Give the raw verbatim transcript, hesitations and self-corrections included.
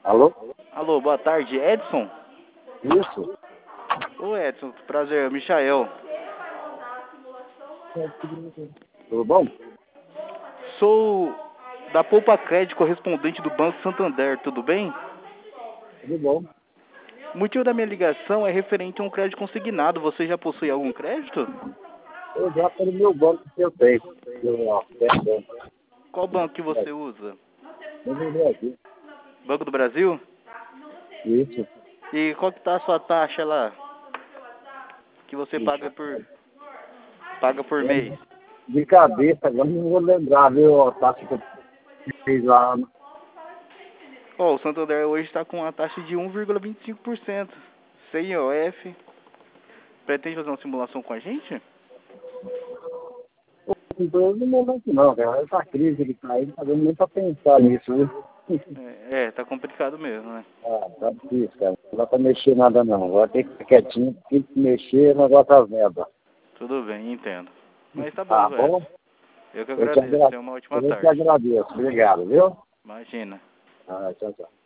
Alô? Alô, boa tarde, Edson? Isso? Ô Edson, prazer, Michael. Tudo bom? Sou da Poupa Crédito, correspondente do Banco Santander, tudo bem? Tudo bom. O motivo da minha ligação é referente a um crédito consignado. Você já possui algum crédito? Eu já pelo meu banco que eu tenho. Eu, ó, tenho, Qual banco que você usa? eu no Brasil. Banco do Brasil? Isso. E qual que tá a sua taxa lá? Que você paga Puxa. por paga por mês? De cabeça, agora não vou lembrar, viu? A taxa que eu fiz lá. Ó, o Santander hoje está com uma taxa de um vírgula vinte e cinco por cento. Sem I O F. Pretende fazer uma simulação com a gente? Então, no momento não, cara. Essa crise que tá aí, não tá dando nem pra pensar nisso, viu? É, é, tá complicado mesmo, né? Ah, tá difícil, cara. Não dá pra mexer nada não. Agora tem que ficar quietinho, tem que mexer, o negócio azeda. Tudo bem, entendo. Mas tá Tá bom, Edson. bom? Eu que Eu te agradeço. agra- Tenha uma ótima eu te tarde. agradeço. Obrigado, viu? Imagina. Ah, tchau, tchau.